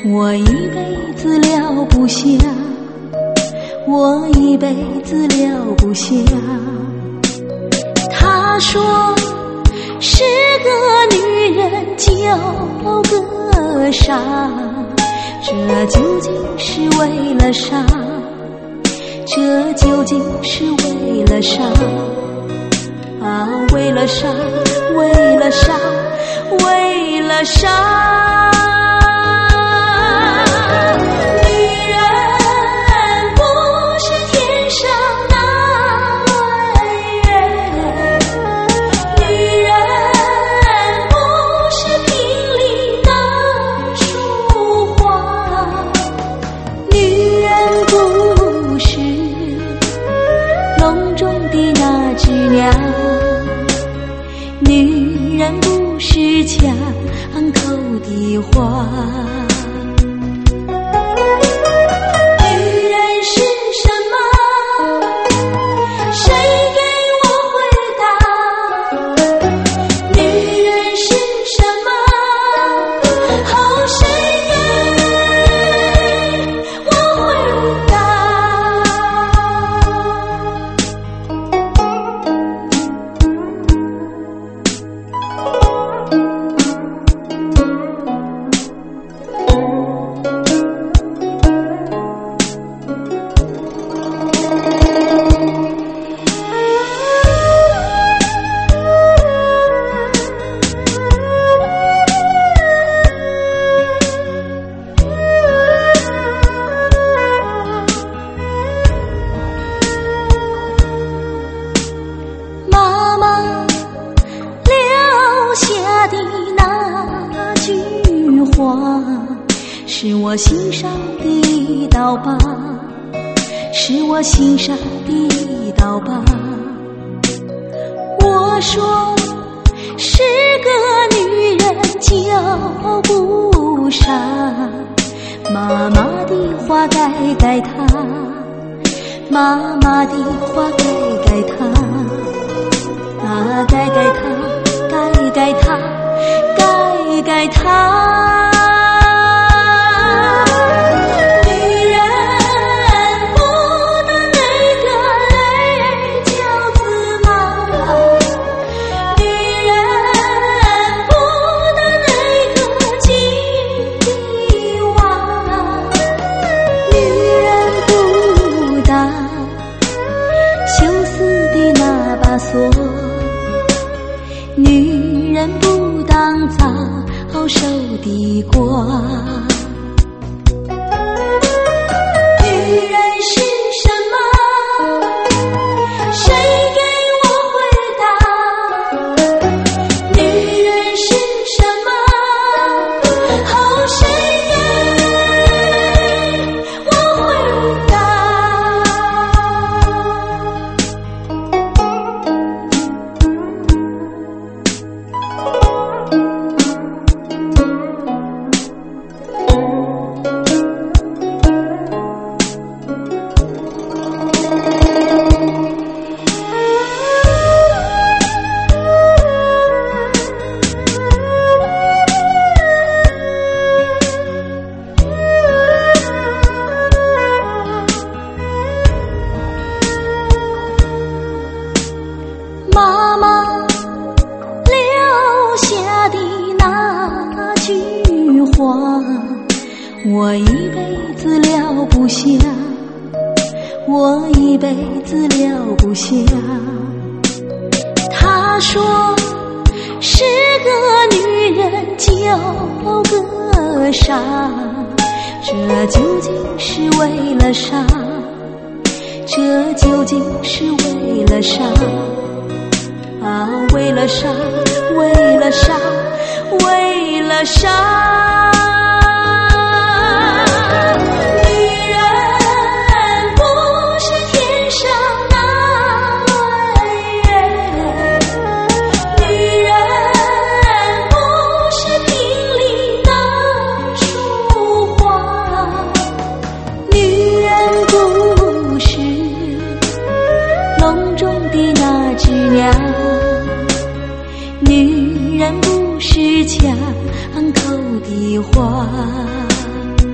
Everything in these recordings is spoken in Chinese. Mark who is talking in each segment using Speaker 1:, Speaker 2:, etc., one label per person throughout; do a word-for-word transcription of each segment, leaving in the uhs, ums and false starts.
Speaker 1: 我一辈子了不下，我一辈子了不下。他说是个女人交个啥，这究竟是为了啥？这究竟是为了啥？啊，为了啥？为了啥？为了啥？女人不是墙口的花。女人是什么？谁给我回答？女人是什么？哦，谁给我回答？是我心上的一道疤，是我心上的一道疤。我说是个女人交不上，妈妈的话该该她，妈妈的话该该她，啊，该该她，该该她，该该她。女人不当早熟的瓜。女人是什么？谁给我回答？女人是什么？哦，谁给我回答？妈妈留下的那句话，我一辈子了不下，我一辈子了不下。她说是个女人交个啥，这究竟是为了啥？这究竟是为了啥？啊，为了啥？为了啥？为了啥？女人不是天上那弯月，女人不是瓶里那束花，女人不是笼中的那只鸟。女人不是墙口的花。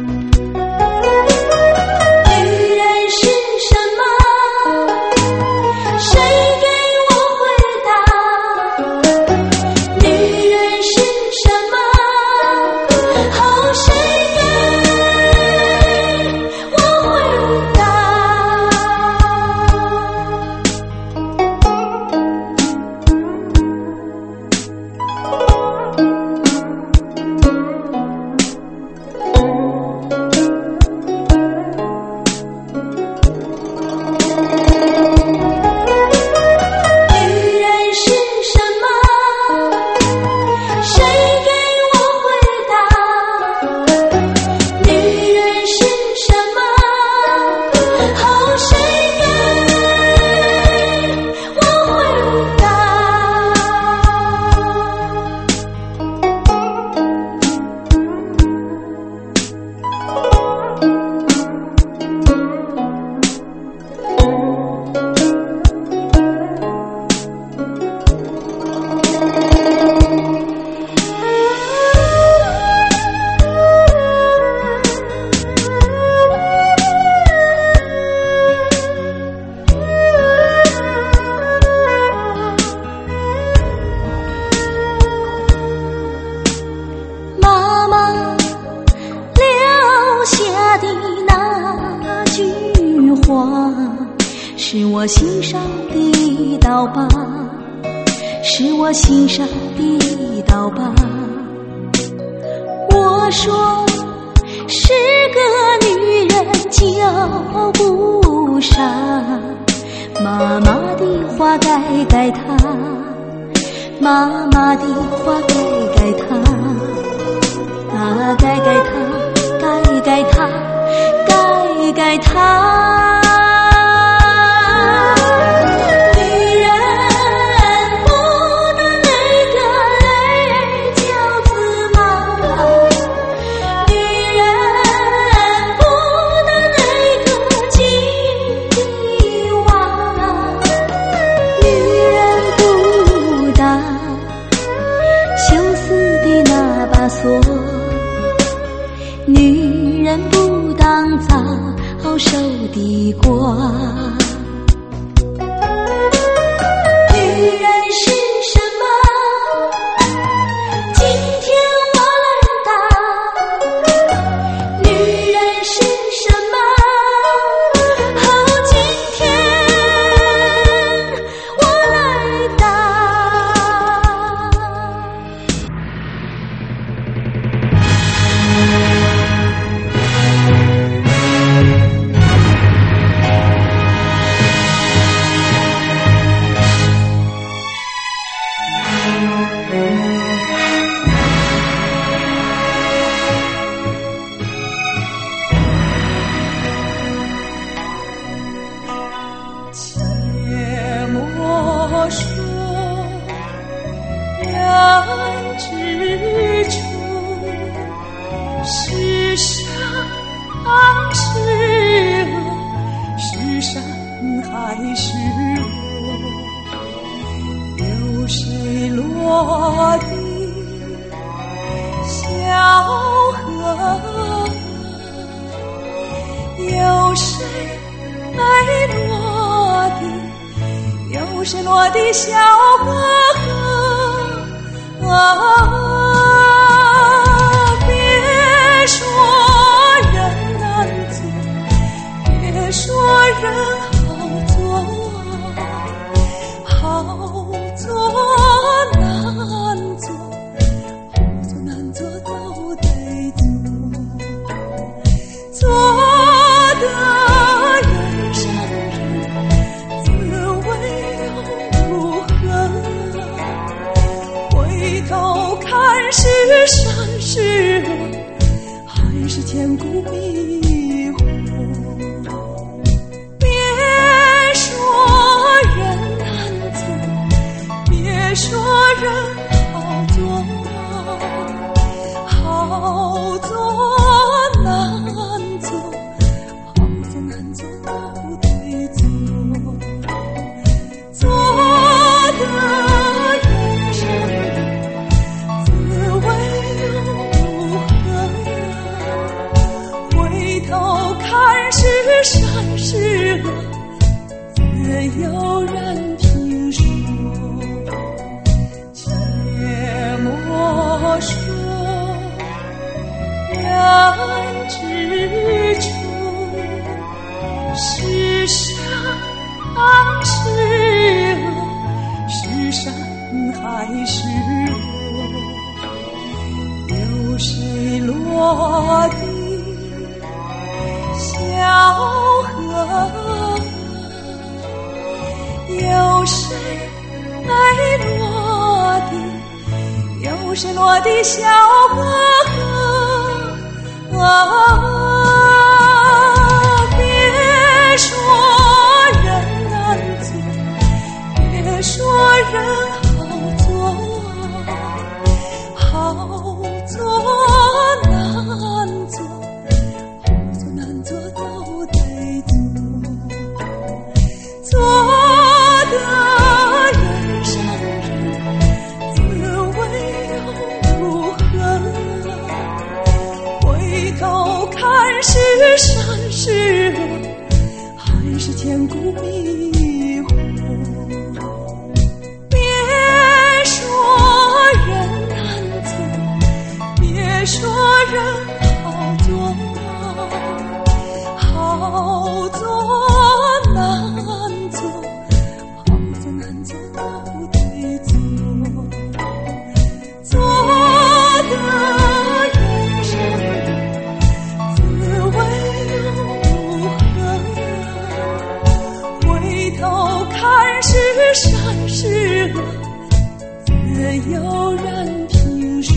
Speaker 1: 道疤，是我心上的一道疤。我说是个女人脚不上，妈妈的话该该她，妈妈的话该该她，啊该该她，该该她，该该她。女人不当早熟的瓜，女人是什么？今天我来答。女人是什么？哦，今天我来答。
Speaker 2: 切莫说人之初，是善是恶，是善还是恶？有谁落地小河？有谁没落地？有谁落地小河河？啊，别说人难做，别说人好做，好做难做，好做难做都得做，做的人上人，滋味又如何？回头看是善是恶，还是千古迷惑？别说人难做，别说人好做，好做难做，好做难做都得做，做的人上人，滋味又如何？回头看是善是恶，自有人评说。切莫说人之初，是善是恶，是善还是恶？有谁落地小河？有谁没落地？有谁落地小河河？啊，别说人难做，别说人好做，好做难做，好做难做都得做，做的人上人，滋味又如何？回头看是善是恶，还是千古迷惑？别敢走都得做，做的人生滋味又如何？回头看是善是恶，自有人评说。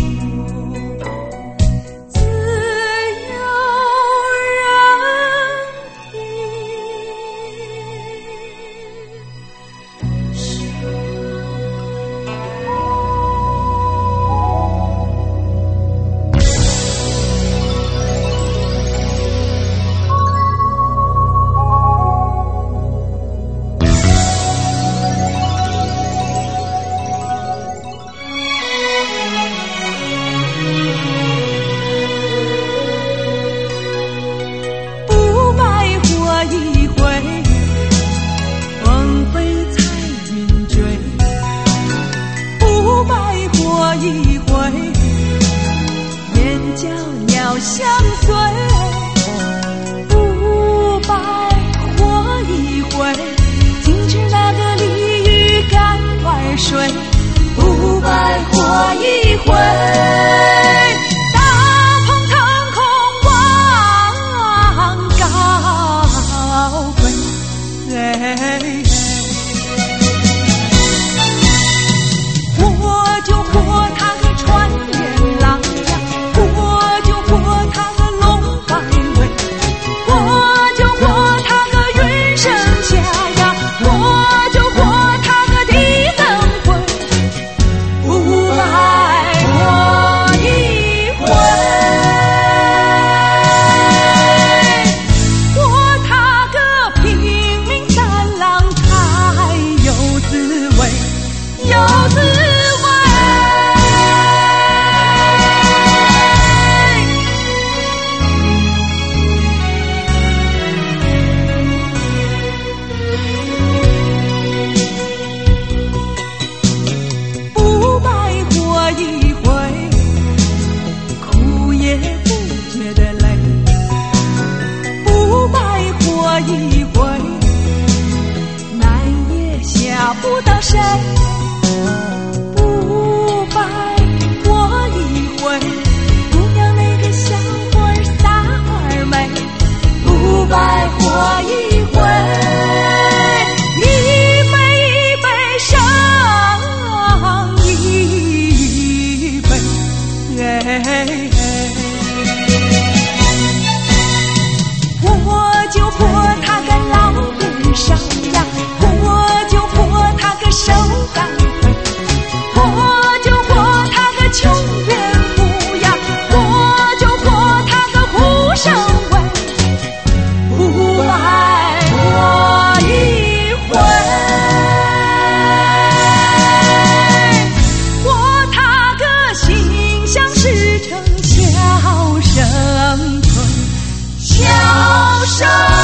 Speaker 2: 相随不白活一回，静止那个鲤鱼干玩水，不白活一回，大鹏腾空往高飞。活就活他个穿越浪呀，活就活他个龙摆尾，活就活他个云生霞呀，活就活他个地灯魂，不白活一回，活他个拼命三郎才有滋味，有滋味。一回难也吓不到谁，不白活一回，姑娘那个小伙儿撒花儿美，不白活一回，一杯一杯上一杯，哎就活他个老根上呀，活就活他个手干飞，活就活他个穷怨妇呀，活就活他个虎生威，不白活一回，活他个心想事成笑声存，笑声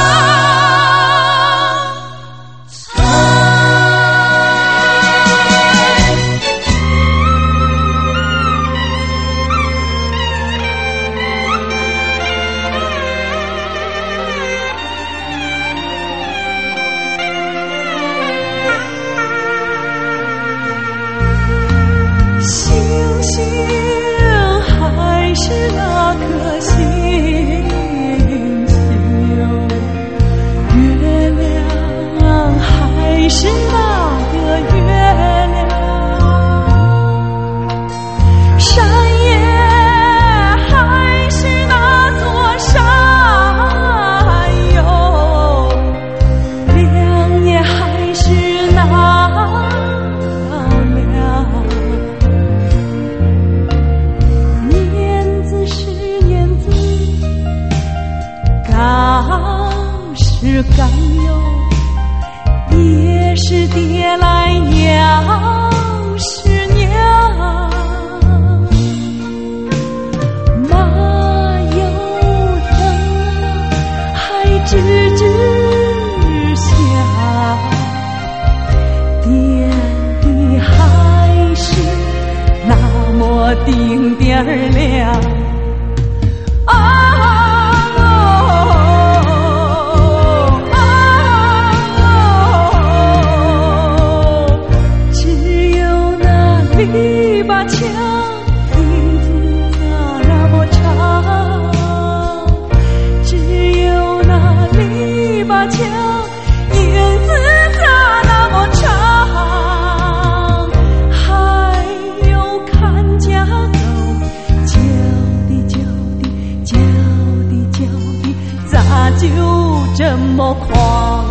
Speaker 2: 是那个月亮，山也还是那座山哟，梁也还是那梁，年子是年子，刚是刚哟，爹是爹来娘是娘，马有疼还吱吱响，爹的还是那么丁点儿亮啊。 狂。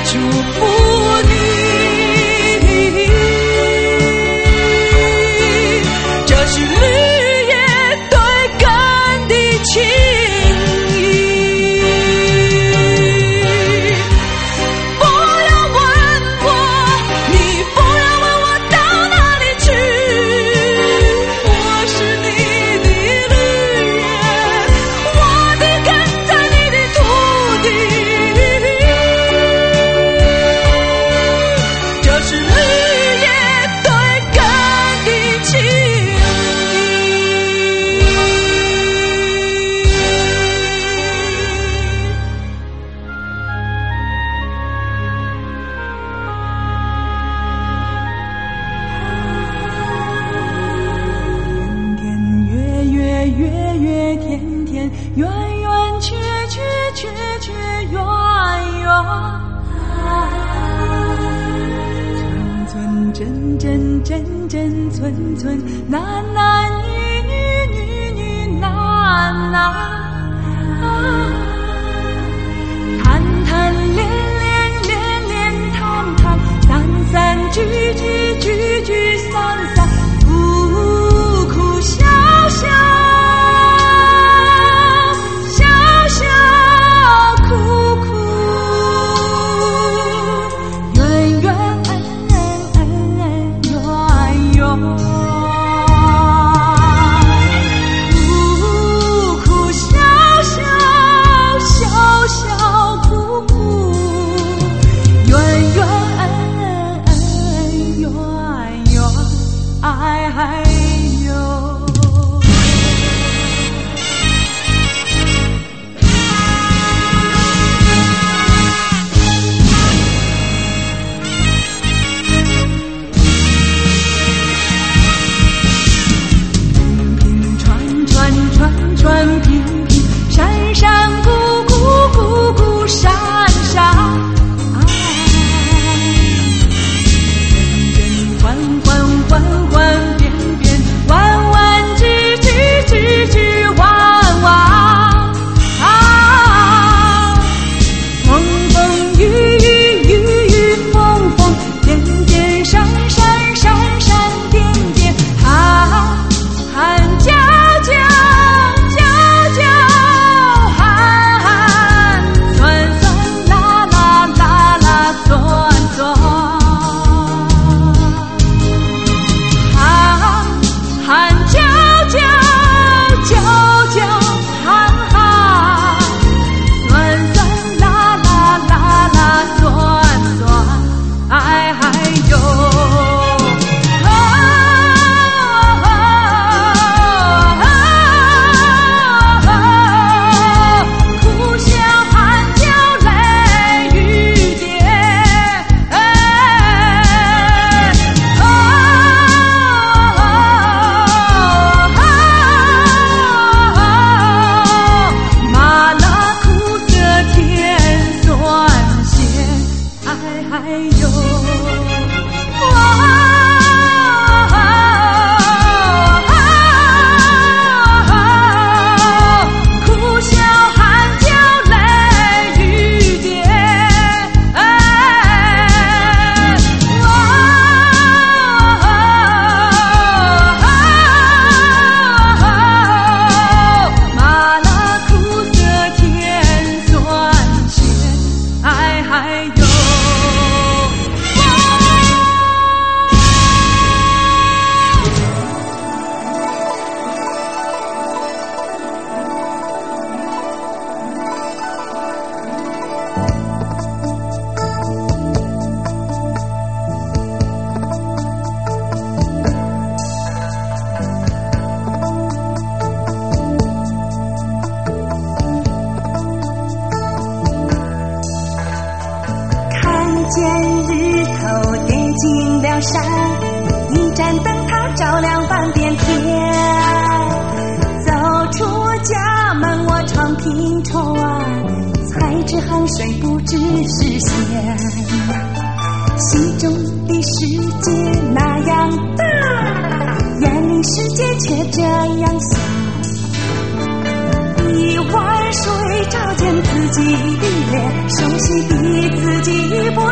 Speaker 2: 祝福你。这是绿叶对根的情谊。不要问我，你不要问我到哪里去，我是你的绿叶，我的根在你的土地。这是绿叶对根的情谊。月月天天，圆圆缺缺缺缺圆圆，寸寸针针针针寸寸，男男女女女女男男，谈谈恋恋恋恋谈谈，散散聚聚聚聚散散，苦苦笑笑。船平平，山山谷谷谷谷山山，人人缓缓缓缓变变，弯弯曲曲曲曲弯弯，风风雨雨雨雨风风，点点闪闪闪闪点点，寒寒交交。山，一盏灯塔照亮半边天。走出家门，我常听船，才知航水不知实现。心中的世界那样大，眼里世界却这样小。一碗水照见自己的脸，熟悉的自己不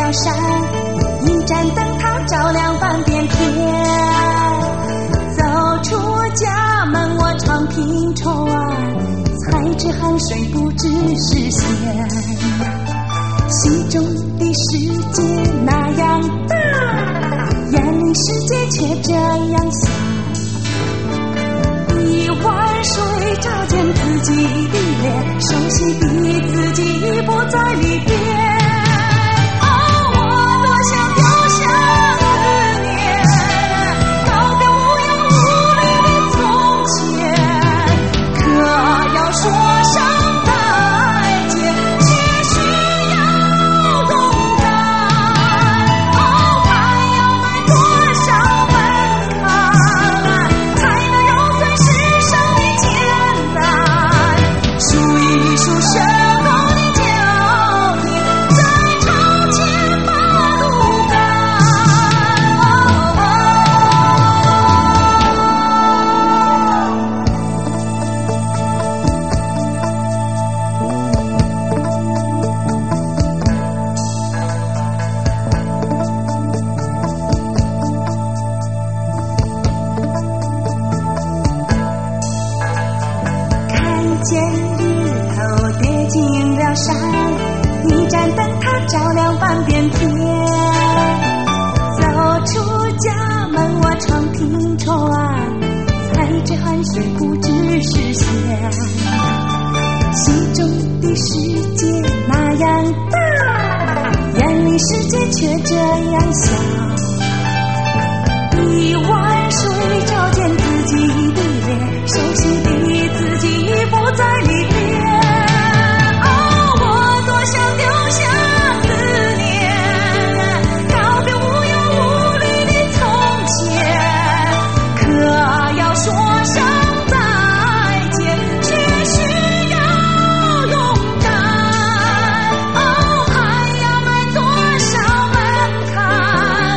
Speaker 1: 了山，一盏灯塔照亮半边天。走出家门，我常凭窗，才知汗水不知实现。心中的世界那样大，眼里世界却这样小。一碗水照见自己的脸，熟悉的自己已不在里边。哦，我多想丢下思念，告别无忧无虑的从前。可要说声再见，却需要勇敢。哦，还要迈多少门槛，才能揉碎世上的艰难，数一数生活的脚印，在朝前把路赶。看见日头跌进了山，一盏灯塔照亮半边天。走出家门，我常凭窗，才知汗水不知实现。心中的世界那样大，眼里世界却这样小。一碗水照见自己的脸，熟悉的自己已不在里边。哦，我多想丢下思念，告别无忧无虑的从前。可要说声再见，却需要勇敢。哦，还要迈多少门槛，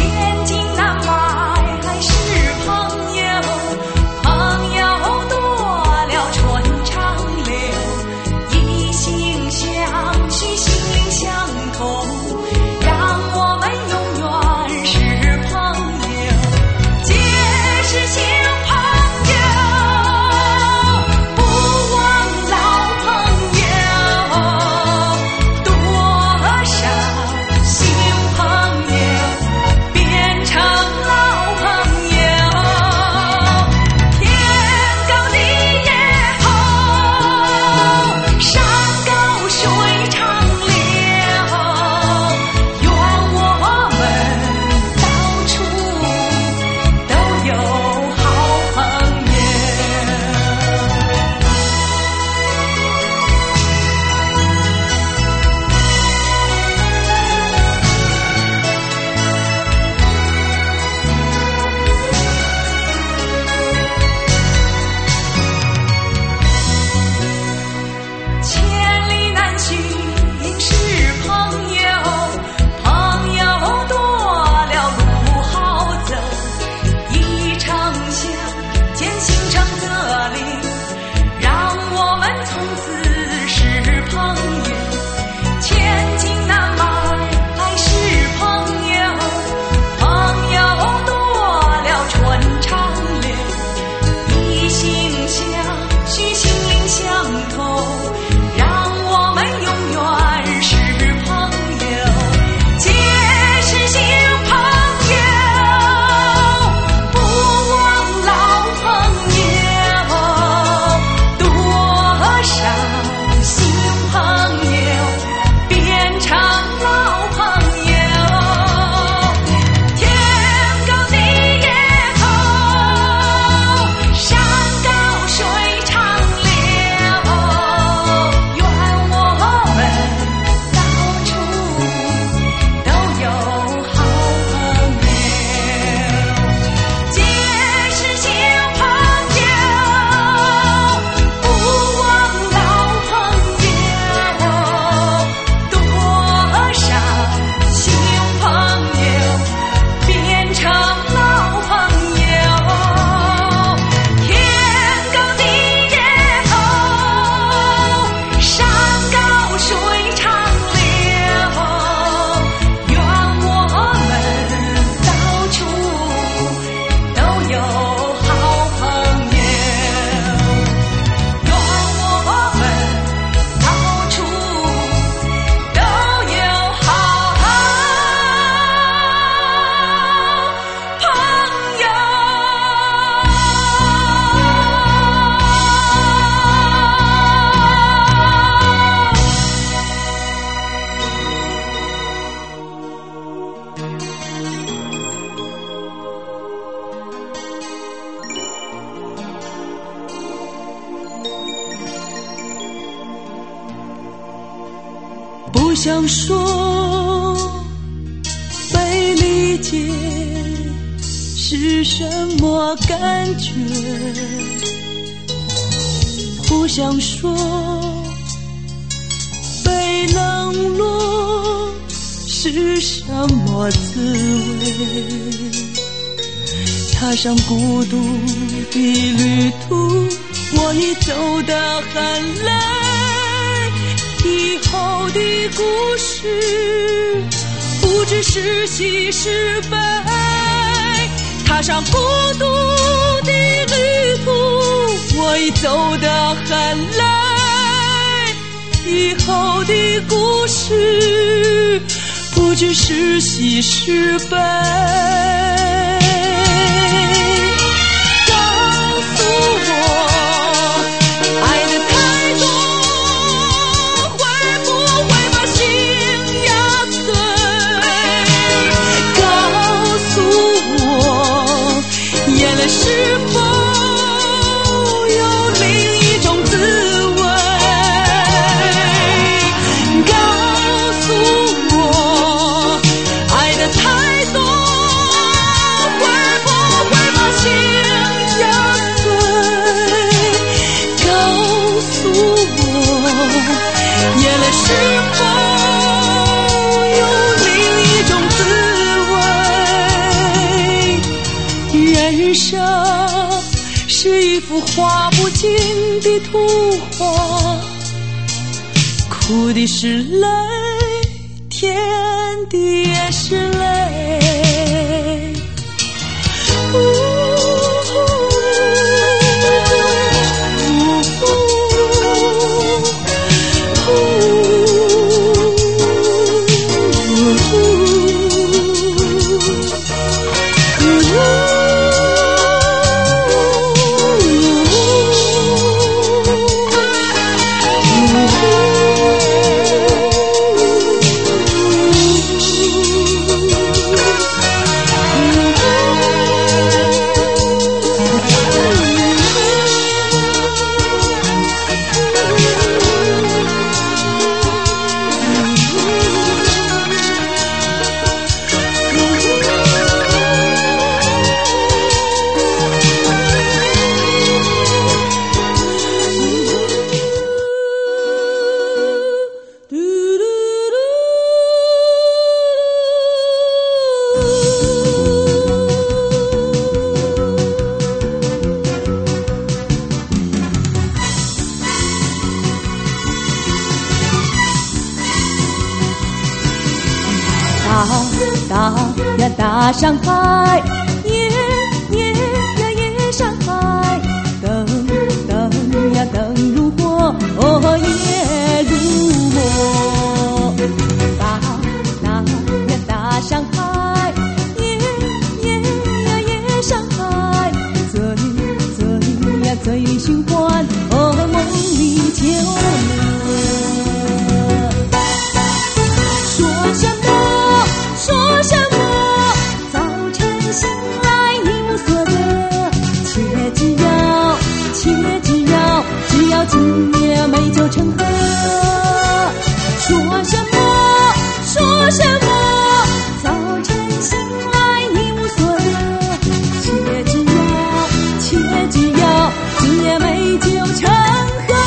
Speaker 2: 不想说被理解是什么感觉，不想说被冷落是什么滋味，踏上孤独的旅途，我已走得很累，以后的故事不知是喜是悲，踏上孤独的旅途，我已走得很累，以后的故事不知是喜是悲。是否有另一种滋味？ 的图画，哭的是泪，甜的也是泪。呜
Speaker 1: 大呀大上海，夜夜呀夜上海，灯灯呀灯如火，哦夜如墨。大大呀大上海，夜夜呀夜上海，醉醉呀醉寻欢，哦梦里就乐。说什么？说什么？早晨醒来一无所得，且只要，且只要，只要今夜美酒成河。说什么？说什么？早晨醒来一无所得，且只要，且只要，今夜美酒成河。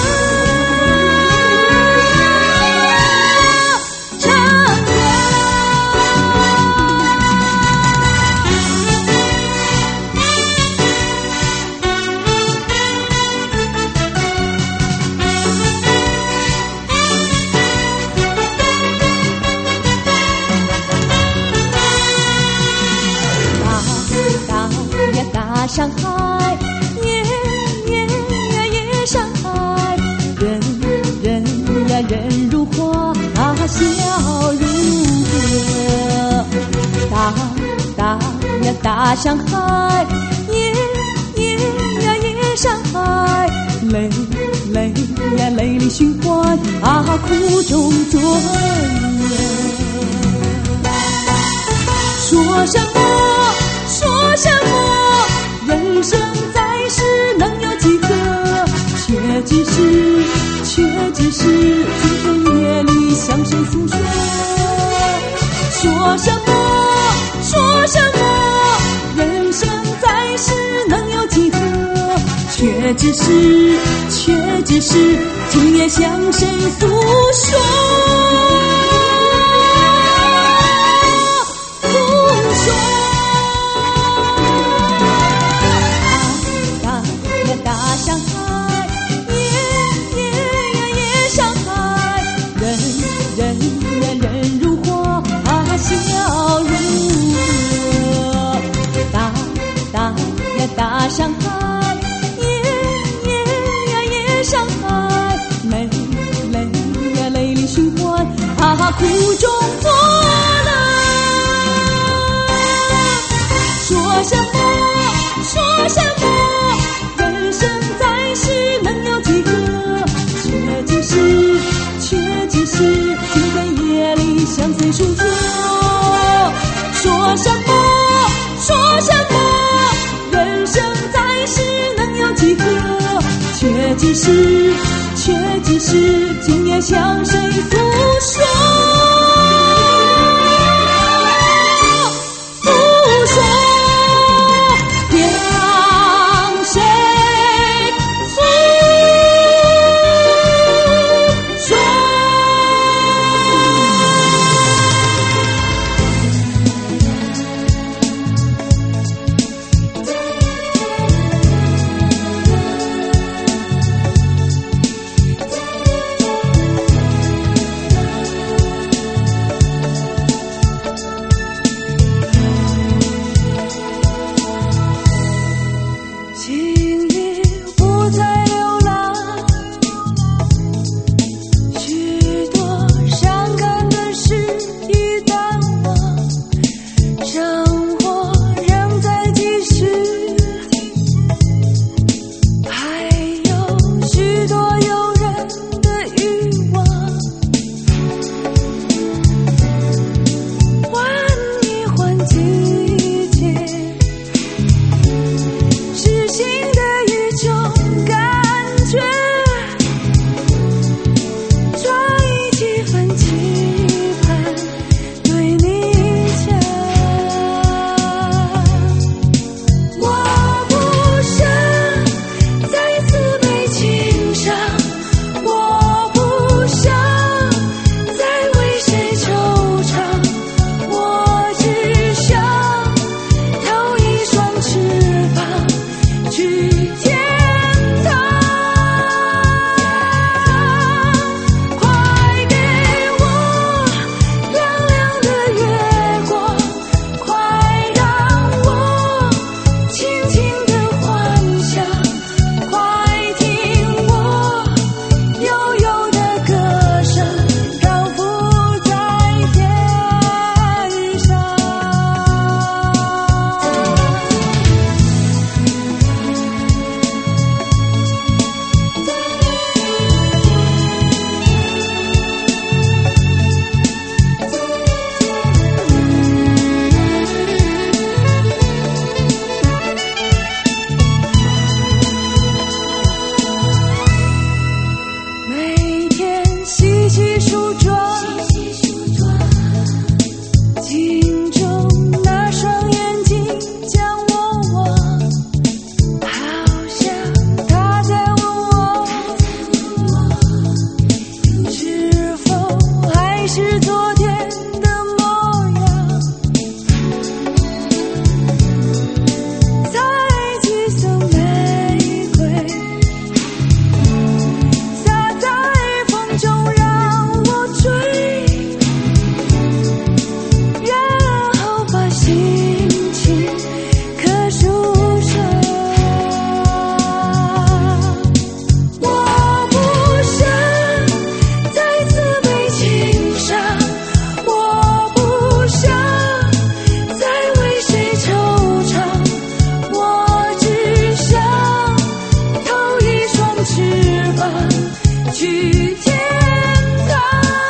Speaker 1: 上海，夜夜呀夜上海，人人呀人如花，啊笑如歌。大大呀大上海，夜夜呀夜上海，泪泪呀泪里寻欢，啊苦中作乐。说什么？说什么？人生在世能有几何？却只是，却只是今天夜里向谁诉说？说什么？说什么？人生在世能有几何？却只是，却只是今夜向谁诉说？诉说。大上海，夜夜呀夜上海，人人呀人如花，啊笑如歌。大大呀大上海，夜夜呀夜上海，泪泪呀泪里寻欢，啊苦中作乐。说什么？说什么？人生在世能有几何？却只是，却只是今天夜里向谁诉说？说什么？说什么？人生在世能有几何？却只是，却只是今夜向谁诉说？诉说。
Speaker 2: 细梳妆，镜中那双眼睛将我望，好像他在问我，是否还是昨天的模样。采几束玫瑰，洒在风中让我追，然后把心情刻书上。我不想再次被情伤，我不想再为谁惆怅，我只想投一双翅膀去天堂。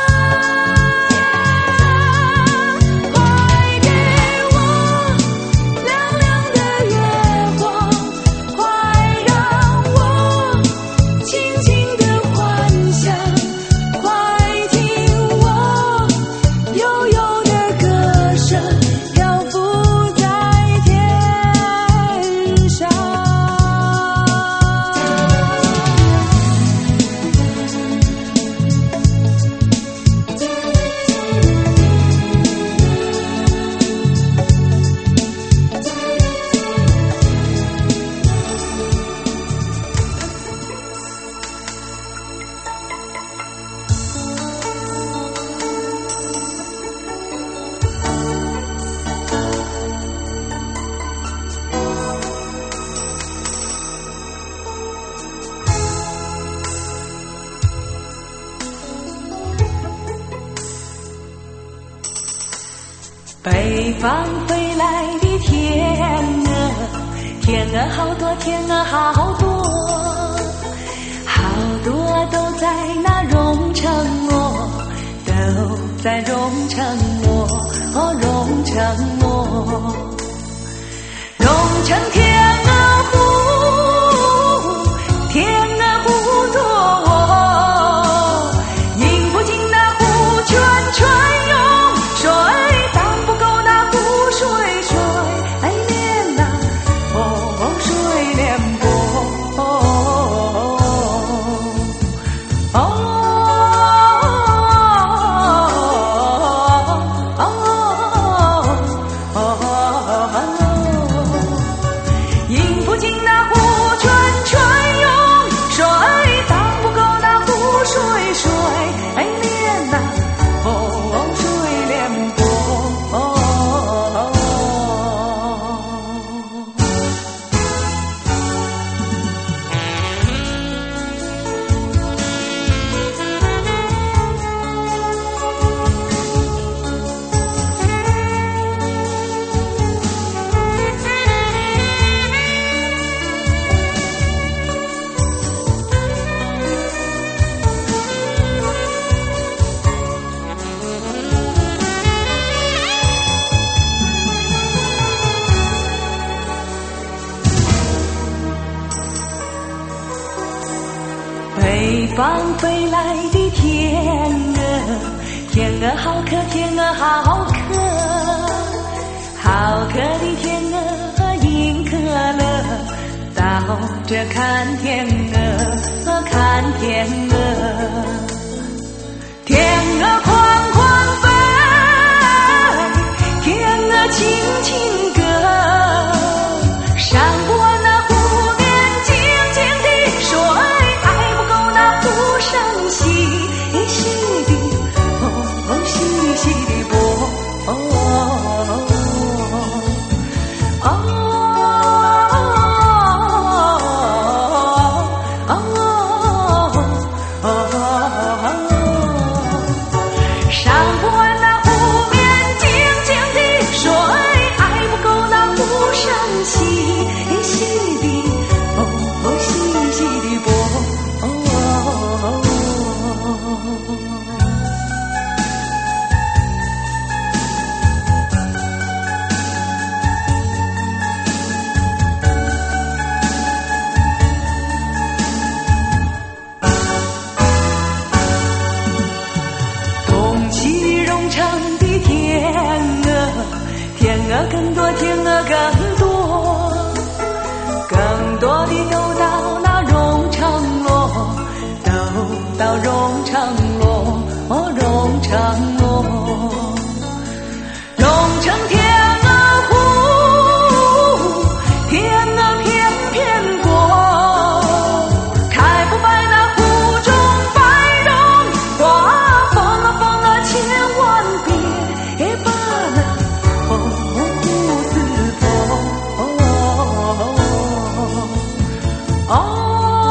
Speaker 2: 快给我亮亮的月光，快让我轻轻地幻想，快听我悠悠的歌声漂浮在天上。北方飞来的天鹅，天鹅好多，天鹅好多，好多都在那蓉城我，都在蓉城我，哦，蓉城我，蓉城天鹅湖，天鹅湖多，饮不尽那湖泉泉涌，水挡不够那湖水水连呐，哦，水连波，哦饮不尽那湖泉泉涌，水挡不够那湖水水连呐，哦，水连波。北方飞来的天鹅，天鹅好可，天鹅好可，好可的天鹅迎客乐，到这看天鹅，看天鹅，天鹅宽宽飞，天鹅轻轻歌，山不完那湖面静静的水，爱不够那湖上细细的，哦，细细的波，哦哦哦哦，山不完那湖面静静的水，爱不够那湖上细细的，哦，细细的波，哦。 更多，天鹅更多，更多的都到那荣昌洛，都到荣昌洛，哦，荣昌洛，荣成天鹅湖，天鹅翩翩过，开不败那湖中百荣华，风啊风啊千万别把那哦湖撕破，哦。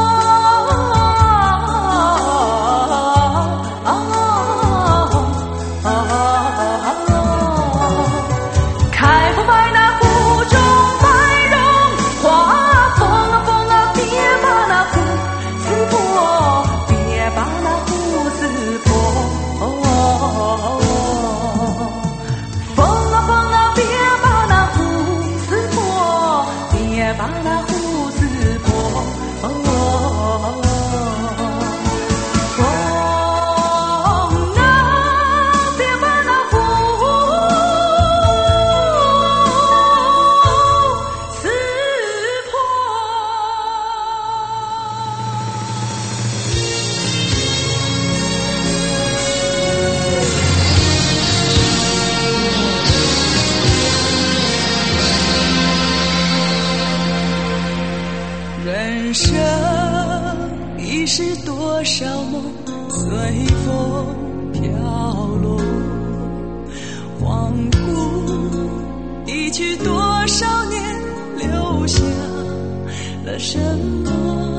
Speaker 2: 人生已是多少梦随风飘落，恍惚一去多少年，留下了什么？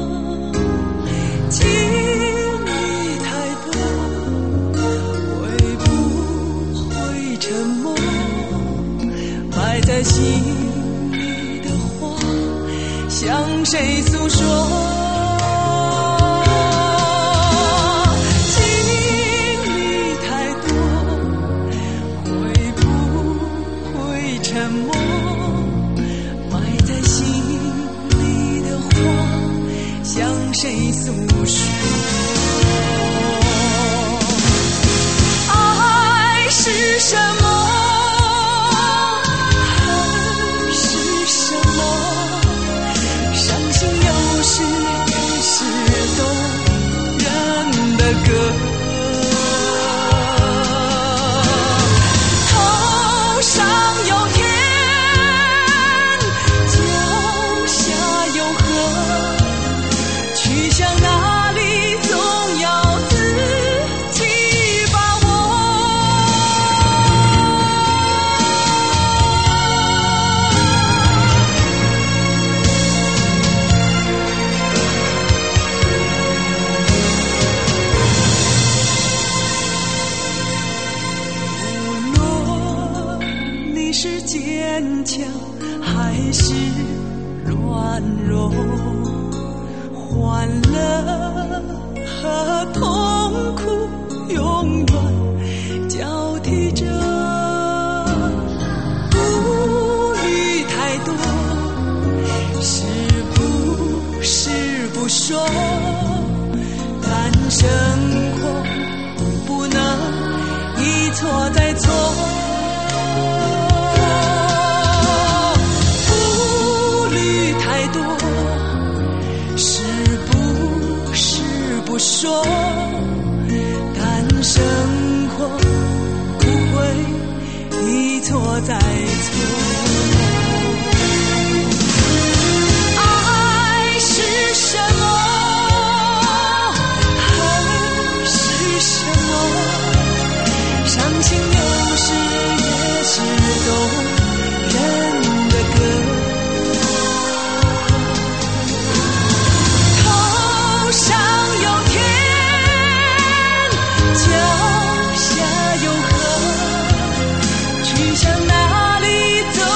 Speaker 2: 经历太多，会不会沉默？埋在心里的话，向谁诉说？经历太多，会不会沉默？埋在心里的话，向谁诉说？爱是什么？头上有天，脚下有河，去向哪里总要自己把握。是坚强还是软弱？欢乐和痛苦永远交替着。顾虑太多，是不是不说？但生活不能一错再错。说，但生活不会一错再错。爱是什么？恨是什么？伤心有时也是动人的歌。头上有天，脚下有河，去向哪里走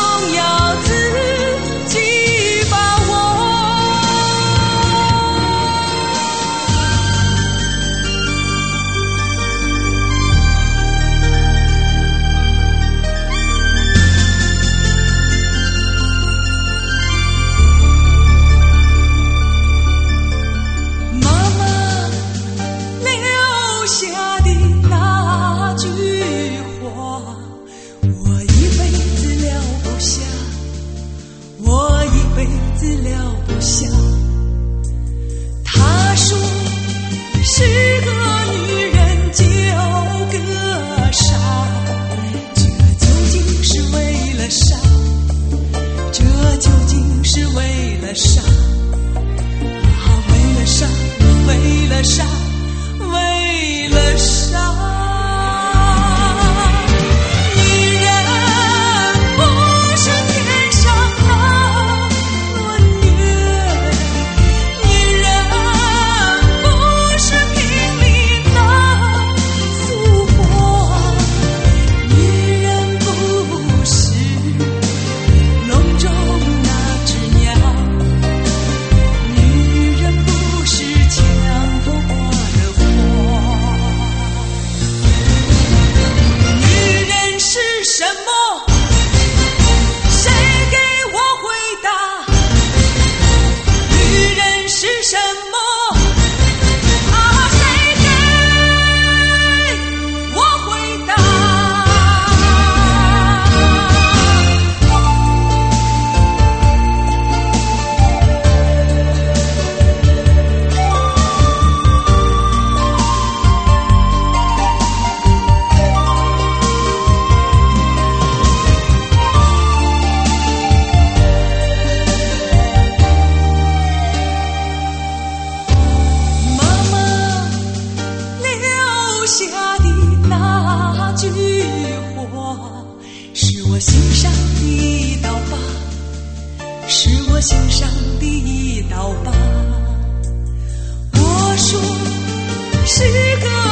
Speaker 2: 我心上的一道疤，是我心上的一道疤。我说是个